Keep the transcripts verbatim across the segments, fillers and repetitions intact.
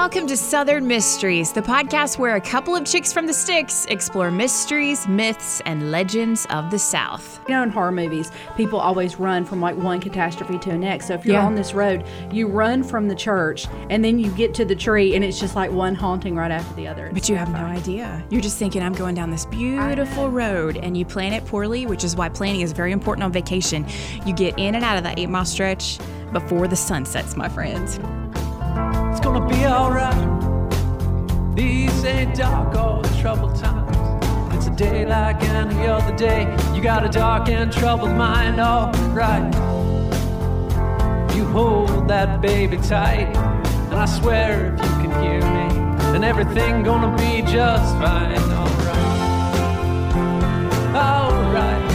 welcome to Southern Mysteries, the podcast where a couple of chicks from the sticks explore mysteries, myths, and legends of the South. You know, in horror movies, people always run from like one catastrophe to the next. So if you're Yeah. on this road, you run from the church and then you get to the tree and it's just like one haunting right after the other. It's But you have no terrifying. idea. You're just thinking, I'm going down this beautiful road, and you plan it poorly, which is why planning is very important on vacation. You get in and out of that eight mile stretch before the sun sets, my friends. It's gonna be alright. These ain't dark or troubled times. It's a day like any other day. You got a dark and troubled mind, alright. You hold that baby tight, and I swear if you can hear me, then everything gonna be just fine, alright. Alright.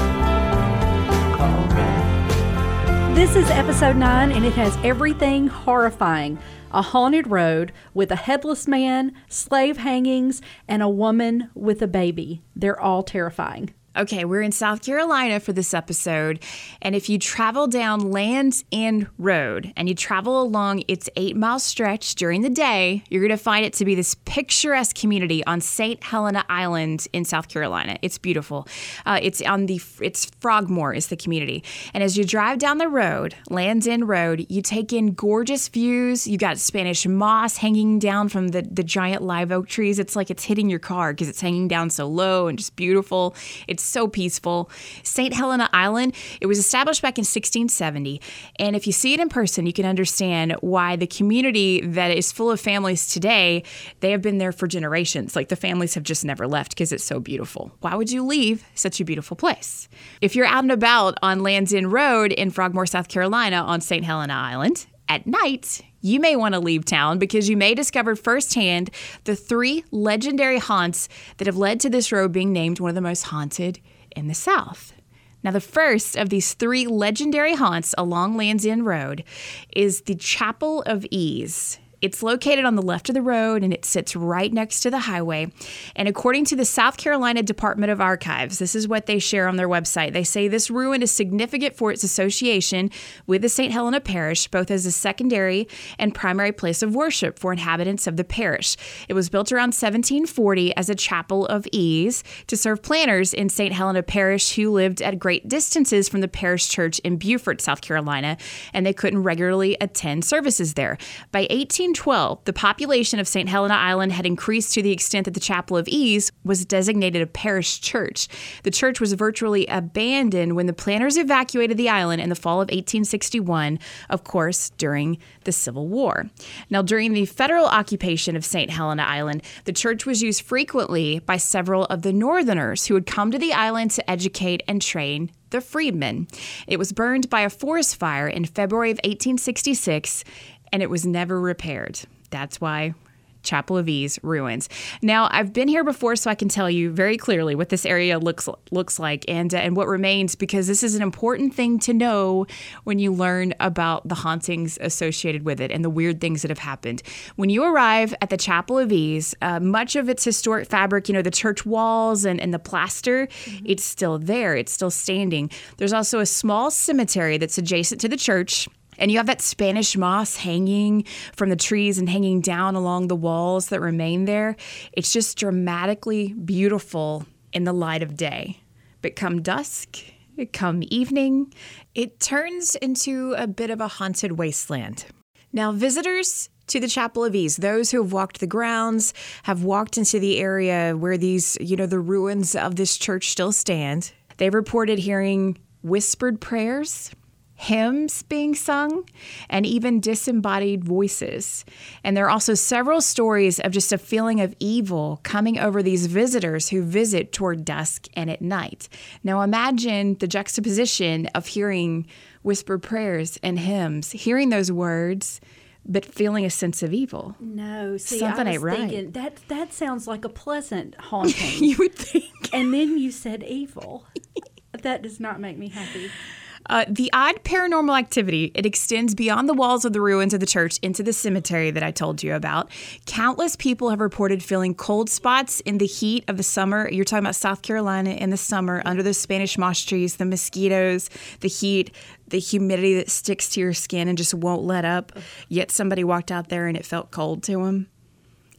Alright. This is episode nine and it has everything horrifying. A haunted road with a headless man, slave hangings, and a woman with a baby. They're all terrifying. Okay, we're in South Carolina for this episode, and if you travel down Land's End Road and you travel along its eight-mile stretch during the day, you're going to find it to be this picturesque community on Saint Helena Island in South Carolina. It's beautiful. Uh, it's on the it's Frogmore is the community, and as you drive down the road, Land's End Road, you take in gorgeous views. You got Spanish moss hanging down from the the giant live oak trees. It's like it's hitting your car because it's hanging down so low and just beautiful. It's so peaceful. Saint Helena Island, it was established back in sixteen seventy. And if you see it in person, you can understand why the community that is full of families today, they have been there for generations. Like the families have just never left because it's so beautiful. Why would you leave such a beautiful place? If you're out and about on Land's End Road in Frogmore, South Carolina on Saint Helena Island, at night, you may want to leave town because you may discover firsthand the three legendary haunts that have led to this road being named one of the most haunted in the South. Now, the first of these three legendary haunts along Land's End Road is the Chapel of Ease. It's located on the left of the road, and it sits right next to the highway. And according to the South Carolina Department of Archives, this is what they share on their website. They say this ruin is significant for its association with the Saint Helena Parish, both as a secondary and primary place of worship for inhabitants of the parish. It was built around seventeen forty as a chapel of ease to serve planters in Saint Helena Parish who lived at great distances from the parish church in Beaufort, South Carolina, and they couldn't regularly attend services there. By eighteen twelve, the population of Saint Helena Island had increased to the extent that the Chapel of Ease was designated a parish church. The church was virtually abandoned when the planters evacuated the island in the fall of eighteen sixty-one, of course, during the Civil War. Now, during the federal occupation of Saint Helena Island, the church was used frequently by several of the Northerners who had come to the island to educate and train the freedmen. It was burned by a forest fire in February of eighteen sixty-six, and it was never repaired. That's why Chapel of Ease ruins. Now, I've been here before, so I can tell you very clearly what this area looks looks like and uh, and what remains, because this is an important thing to know when you learn about the hauntings associated with it and the weird things that have happened. When you arrive at the Chapel of Ease, uh, much of its historic fabric, you know, the church walls and, and the plaster, mm-hmm. it's still there. It's still standing. There's also a small cemetery that's adjacent to the church. And you have that Spanish moss hanging from the trees and hanging down along the walls that remain there. It's just dramatically beautiful in the light of day. But come dusk, come evening, it turns into a bit of a haunted wasteland. Now, visitors to the Chapel of Ease, those who have walked the grounds, have walked into the area where these, you know, the ruins of this church still stand. They've reported hearing whispered prayers, hymns being sung, and even disembodied voices. And there are also several stories of just a feeling of evil coming over these visitors who visit toward dusk and at night. Now imagine the juxtaposition of hearing whispered prayers and hymns, hearing those words, but feeling a sense of evil. No, see, Something I was ain't right. thinking, that, that sounds like a pleasant haunting. You would think. And then you said evil. That does not make me happy. Uh, the odd paranormal activity, it extends beyond the walls of the ruins of the church into the cemetery that I told you about. Countless people have reported feeling cold spots in the heat of the summer. You're talking about South Carolina in the summer, under the Spanish moss trees, the mosquitoes, the heat, the humidity that sticks to your skin and just won't let up. Yet somebody walked out there and it felt cold to them.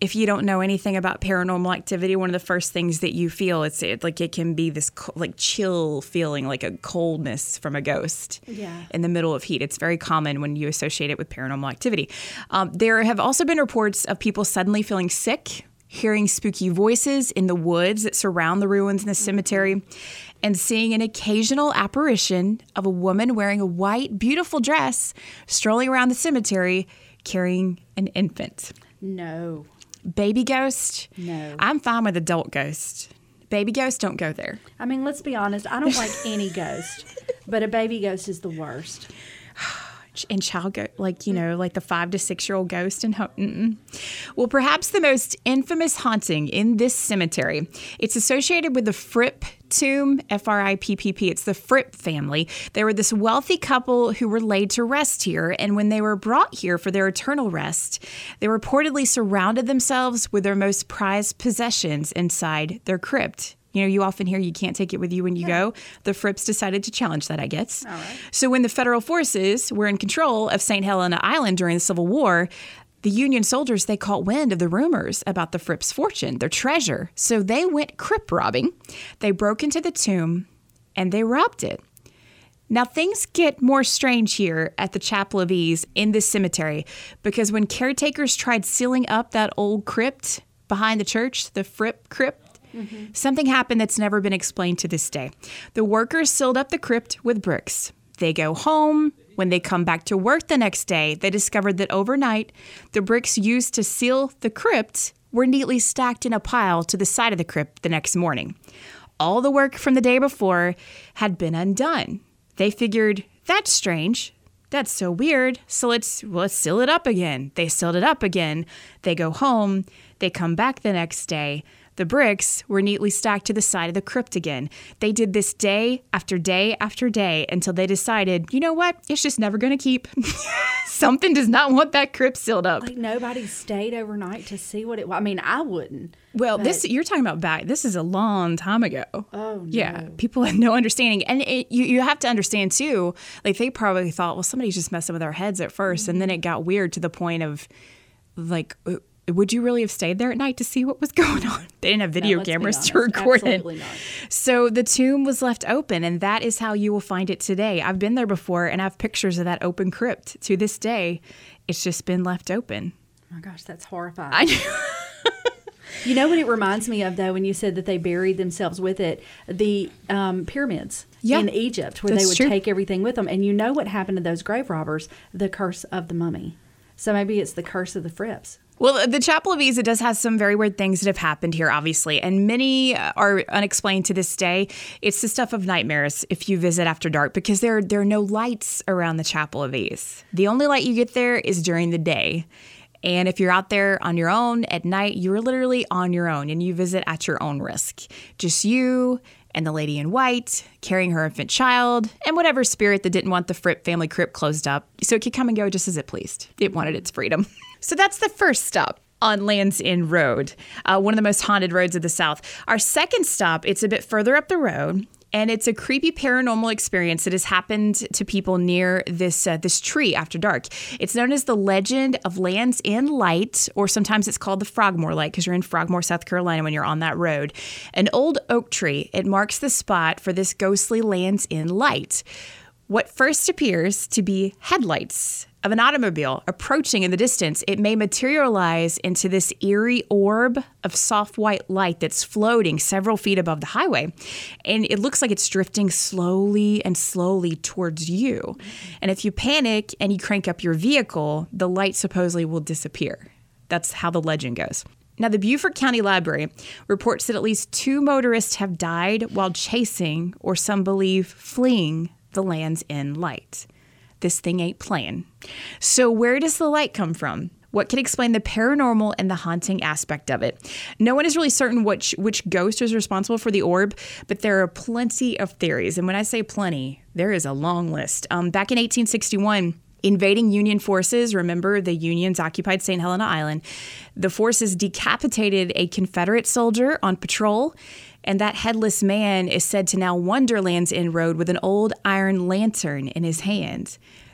if you don't know anything about paranormal activity, one of the first things that you feel, it's it, like it can be this co- like chill feeling, like a coldness from a ghost yeah. in the middle of heat. It's very common when you associate it with paranormal activity. Um, there have also been reports of people suddenly feeling sick, hearing spooky voices in the woods that surround the ruins in the cemetery, and seeing an occasional apparition of a woman wearing a white, beautiful dress strolling around the cemetery carrying an infant. No. Baby ghost? No. I'm fine with adult ghost. Baby ghost, don't go there. I mean, let's be honest. I don't like any ghost, but a baby ghost is the worst. And child ghost, like, you know, like the five to six year old ghost. And ho- mm-mm. Well, perhaps the most infamous haunting in this cemetery, it's associated with the Fripp tomb, F R I P P P. It's the Fripp family. They were this wealthy couple who were laid to rest here. And when they were brought here for their eternal rest, they reportedly surrounded themselves with their most prized possessions inside their crypt. You know, you often hear you can't take it with you when you yeah. go. The Fripps decided to challenge that, I guess. All right. So when the federal forces were in control of Saint Helena Island during the Civil War, the Union soldiers, they caught wind of the rumors about the Fripps' fortune, their treasure. So they went crypt robbing. They broke into the tomb and they robbed it. Now, things get more strange here at the Chapel of Ease in this cemetery, because when caretakers tried sealing up that old crypt behind the church, the Fripp crypt, Mm-hmm. something happened that's never been explained to this day. The workers sealed up the crypt with bricks. They go home. When they come back to work the next day, they discovered that overnight, the bricks used to seal the crypt were neatly stacked in a pile to the side of the crypt the next morning. All the work from the day before had been undone. They figured, that's strange. That's so weird. So let's, well, let's seal it up again. They sealed it up again. They go home. They come back the next day. The bricks were neatly stacked to the side of the crypt again. They did this day after day after day until they decided, you know what? It's just never going to keep. Something does not want that crypt sealed up. Like nobody stayed overnight to see what it was. I mean, I wouldn't. Well, but... this you're talking about back. This is a long time ago. Oh, no. Yeah, people had no understanding. And it, you, you have to understand, too, like they probably thought, well, somebody's just messing with our heads at first. Mm-hmm. And then it got weird to the point of, like, would you really have stayed there at night to see what was going on? They didn't have video no, cameras to record Absolutely it. Not. So the tomb was left open, and that is how you will find it today. I've been there before, and I have pictures of that open crypt. To this day, it's just been left open. Oh my gosh, that's horrifying. I know. You know what it reminds me of, though, when you said that they buried themselves with it? The um, pyramids yeah, in Egypt, where they would true. take everything with them. And you know what happened to those grave robbers? The curse of the mummy. So maybe it's the curse of the Fripps. Well, the Chapel of Ease, it does have some very weird things that have happened here, obviously, and many are unexplained to this day. It's the stuff of nightmares if you visit after dark, because there, there are no lights around the Chapel of Ease. The only light you get there is during the day. And if you're out there on your own at night, you're literally on your own, and you visit at your own risk. Just you and the lady in white carrying her infant child and whatever spirit that didn't want the Fripp family crypt closed up, so it could come and go just as it pleased. It wanted its freedom. So that's the first stop on Land's End Road, uh, one of the most haunted roads of the South. Our second stop, it's a bit further up the road, and it's a creepy paranormal experience that has happened to people near this uh, this tree after dark. It's known as the Legend of Land's End Light, or sometimes it's called the Frogmore Light, because you're in Frogmore, South Carolina when you're on that road. An old oak tree, it marks the spot for this ghostly Land's End Light. What first appears to be headlights of an automobile approaching in the distance, it may materialize into this eerie orb of soft white light that's floating several feet above the highway. And it looks like it's drifting slowly and slowly towards you. And if you panic and you crank up your vehicle, the light supposedly will disappear. That's how the legend goes. Now, the Beaufort County Library reports that at least two motorists have died while chasing, or some believe fleeing, the Land's End Light. This thing ain't playing. So where does the light come from? What can explain the paranormal and the haunting aspect of it? No one is really certain which which ghost is responsible for the orb, but there are plenty of theories. And when I say plenty, there is a long list. Um, back in eighteen sixty-one, invading Union forces, remember the Unions occupied Saint Helena Island, the forces decapitated a Confederate soldier on patrol. And that headless man is said to now wander Land's End Road with an old iron lantern in his hand.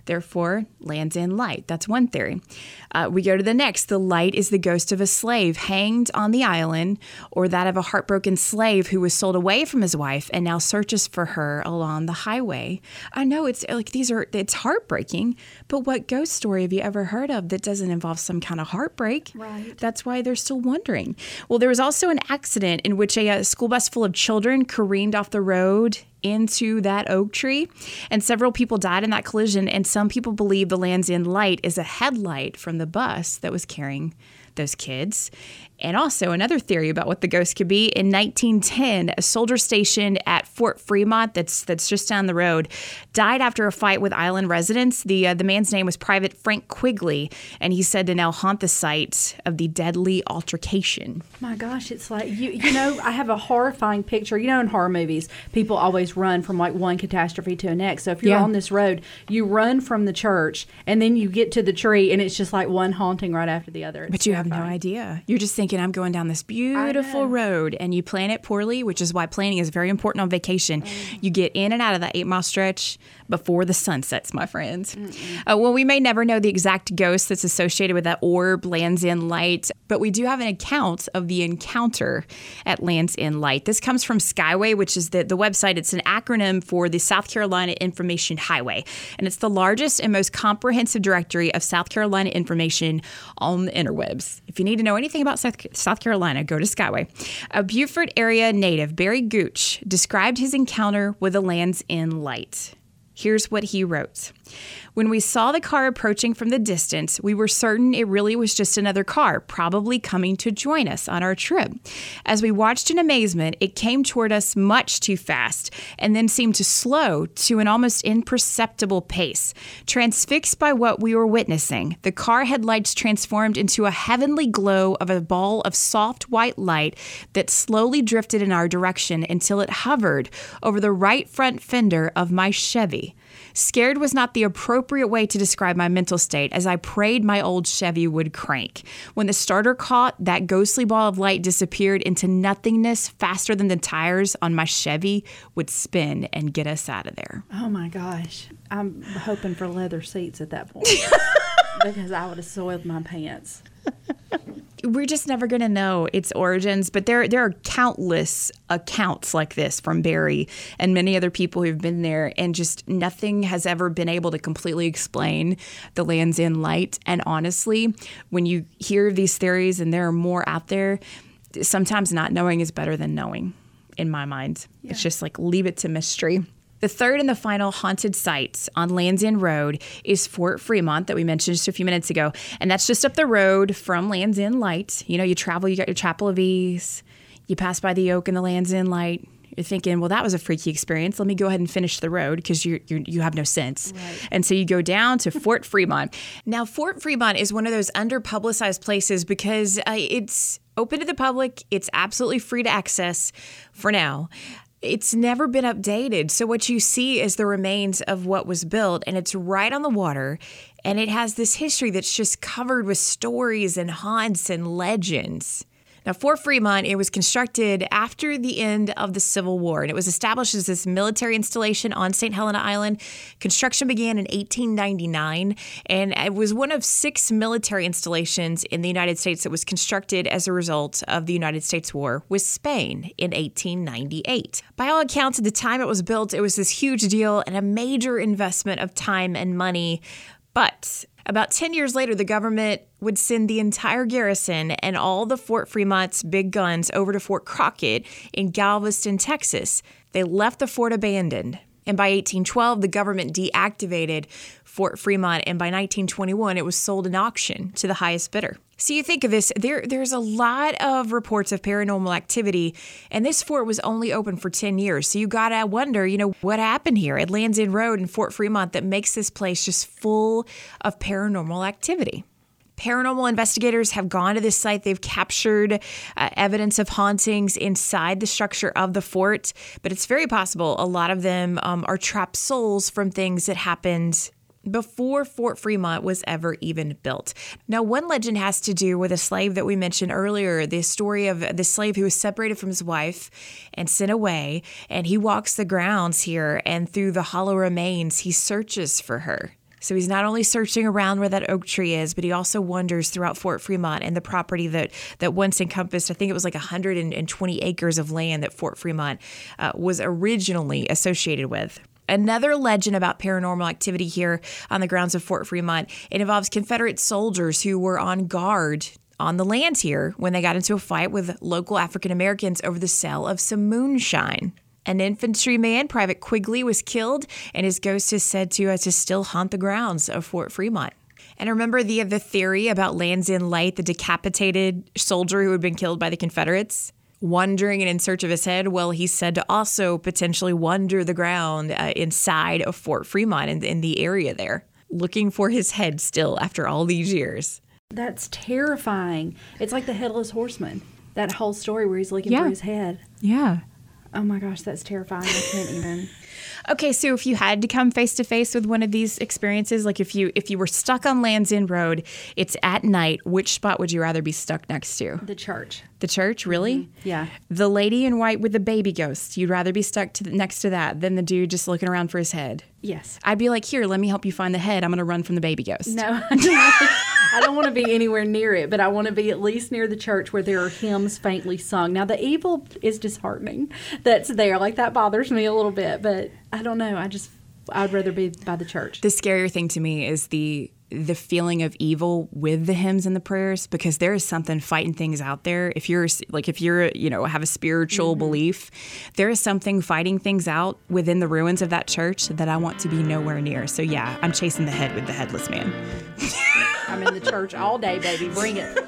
Therefore, Land's End Light. That's one theory. Uh, we go to the next. The light is the ghost of a slave hanged on the island, or that of a heartbroken slave who was sold away from his wife and now searches for her along the highway. I know it's like these are, it's heartbreaking, but what ghost story have you ever heard of that doesn't involve some kind of heartbreak? Right. That's why they're still wondering. Well, there was also an accident in which a, a school bus full of children careened off the road into that oak tree, and several people died in that collision, and some people believe the Land's End Light is a headlight from the bus that was carrying those kids. And also another theory about what the ghost could be. In nineteen ten, a soldier stationed at Fort Fremont, that's that's just down the road, died after a fight with island residents. The uh, the man's name was Private Frank Quigley, and he's said to now haunt the site of the deadly altercation. My gosh, it's like, you you know, I have a horrifying picture. You know, in horror movies, people always run from like one catastrophe to the next. So if you're Yeah. on this road, you run from the church, and then you get to the tree, and it's just like one haunting right after the other. It's But you have no terrifying. idea. You're just thinking, I'm going down this beautiful know. road, and you plan it poorly, which is why planning is very important on vacation. You get in and out of that eight mile stretch before the sun sets, my friends. Uh, well, we may never know the exact ghost that's associated with that orb, Land's End Light, but we do have an account of the encounter at Land's End Light. This comes from Skyway, which is the, the website. It's an acronym for the South Carolina Information Highway, and it's the largest and most comprehensive directory of South Carolina information on the interwebs. If you need to know anything about South, South Carolina, go to Skyway. A Beaufort area native, Barry Gooch, described his encounter with the Land's End Light. Here's what he wrote. When we saw the car approaching from the distance, we were certain it really was just another car, probably coming to join us on our trip. As we watched in amazement, it came toward us much too fast and then seemed to slow to an almost imperceptible pace. Transfixed by what we were witnessing, the car headlights transformed into a heavenly glow of a ball of soft white light that slowly drifted in our direction until it hovered over the right front fender of my Chevy. Scared was not the appropriate way to describe my mental state, as I prayed my old Chevy would crank. When the starter caught, that ghostly ball of light disappeared into nothingness faster than the tires on my Chevy would spin and get us out of there. Oh my gosh. I'm hoping for leather seats at that point because I would have soiled my pants. We're just never going to know its origins, but there there are countless accounts like this from Barry and many other people who've been there, and just nothing has ever been able to completely explain the Land's End Light. And honestly, when you hear these theories and there are more out there, sometimes not knowing is better than knowing, in my mind. Yeah. It's just like, leave it to mystery. The third and the final haunted site on Land's End Road is Fort Fremont that we mentioned just a few minutes ago. And that's just up the road from Land's End Light. You know, you travel, you got your Chapel of Ease, you pass by the Oak and the Land's End Light. You're thinking, well, that was a freaky experience. Let me go ahead and finish the road because you you you have no sense. Right. And so you go down to Fort Fremont. Now, Fort Fremont is one of those under-publicized places because uh, it's open to the public. It's absolutely free to access for now. It's never been updated. So what you see is the remains of what was built, and it's right on the water. And it has this history that's just covered with stories and haunts and legends. Now, Fort Fremont, it was constructed after the end of the Civil War, and it was established as this military installation on Saint Helena Island. Construction began in eighteen ninety-nine, and it was one of six military installations in the United States that was constructed as a result of the United States War with Spain in eighteen ninety-eight. By all accounts, at the time it was built, it was this huge deal and a major investment of time and money. But about ten years later, the government would send the entire garrison and all the Fort Fremont's big guns over to Fort Crockett in Galveston, Texas. They left the fort abandoned. And by eighteen twelve, the government deactivated Fort Fremont. And by nineteen twenty-one, it was sold in auction to the highest bidder. So you think of this, there, there's a lot of reports of paranormal activity, and this fort was only open for ten years. So you got to wonder, you know, what happened here at Land's End Road in Fort Fremont that makes this place just full of paranormal activity. Paranormal investigators have gone to this site. They've captured uh, evidence of hauntings inside the structure of the fort, but it's very possible a lot of them um, are trapped souls from things that happened before Fort Fremont was ever even built. Now, one legend has to do with a slave that we mentioned earlier, the story of the slave who was separated from his wife and sent away, and he walks the grounds here, and through the hollow remains, he searches for her. So he's not only searching around where that oak tree is, but he also wanders throughout Fort Fremont and the property that, that once encompassed, I think it was like one hundred twenty acres of land that Fort Fremont uh, was originally associated with. Another legend about paranormal activity here on the grounds of Fort Fremont, it involves Confederate soldiers who were on guard on the land here when they got into a fight with local African Americans over the sale of some moonshine. An infantryman, Private Quigley, was killed, and his ghost is said to, uh, to still haunt the grounds of Fort Fremont. And remember the, the theory about Land's End Light, the decapitated soldier who had been killed by the Confederates? Wandering and in search of his head, well, he's said to also potentially wander the ground uh, inside of Fort Fremont in, in the area there, looking for his head still after all these years. That's terrifying. It's like the Headless Horseman, that whole story where he's looking yeah. for his head. Yeah. Oh my gosh, that's terrifying. I can't even. Okay, so if you had to come face to face with one of these experiences, like if you if you were stuck on Land's End Road, it's at night, which spot would you rather be stuck next to? The church. The church, really? Mm-hmm. Yeah. The lady in white with the baby ghost, you'd rather be stuck to the, next to that than the dude just looking around for his head? Yes. I'd be like, here, let me help you find the head. I'm going to run from the baby ghost. No, I don't want to be anywhere near it, but I want to be at least near the church where there are hymns faintly sung. Now, the evil is disheartening that's there. Like, that bothers me a little bit, but I don't know. I just, I'd rather be by the church. The scarier thing to me is the the feeling of evil with the hymns and the prayers, because there is something fighting things out there. If you're like, if you're, you know, have a spiritual mm-hmm. belief, there is something fighting things out within the ruins of that church that I want to be nowhere near. So yeah, I'm chasing the head with the headless man. I'm in the church all day, baby. Bring it.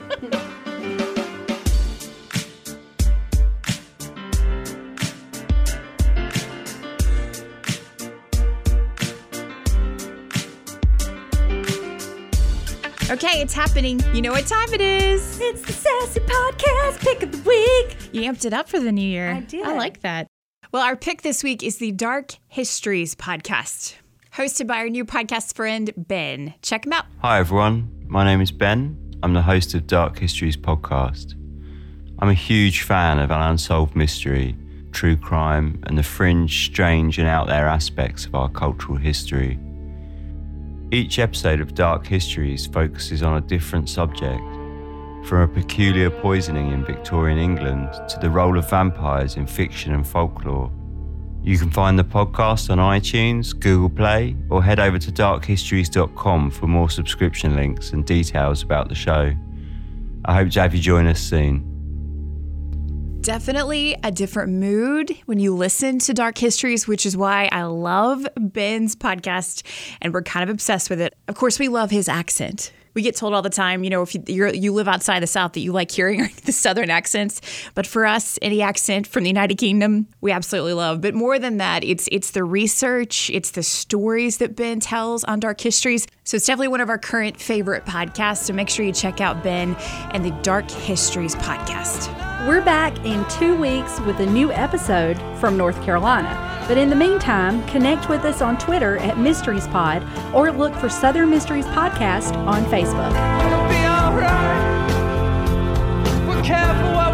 Okay, it's happening. You know what time it is. It's the Sassy Podcast Pick of the Week. You amped it up for the new year. I did. I like that. Well, our pick this week is the Dark Histories podcast, hosted by our new podcast friend, Ben. Check him out. Hi, everyone. My name is Ben. I'm the host of Dark Histories podcast. I'm a huge fan of an unsolved mystery, true crime, and the fringe, strange, and out there aspects of our cultural history. Each episode of Dark Histories focuses on a different subject, from a peculiar poisoning in Victorian England to the role of vampires in fiction and folklore. You can find the podcast on iTunes, Google Play, or head over to dark histories dot com for more subscription links and details about the show. I hope to have you join us soon. Definitely a different mood when you listen to Dark Histories, which is why I love Ben's podcast, and we're kind of obsessed with it. Of course, we love his accent. We get told all the time, you know, if you, you're, you live outside the South, that you like hearing the Southern accents. But for us, any accent from the United Kingdom, we absolutely love. But more than that, it's it's the research, it's the stories that Ben tells on Dark Histories. So it's definitely one of our current favorite podcasts. So make sure you check out Ben and the Dark Histories podcast. We're back in two weeks with a new episode from North Carolina. But in the meantime, connect with us on Twitter at Mysteries Pod, or look for Southern Mysteries Podcast on Facebook. It'll be all right. We're careful.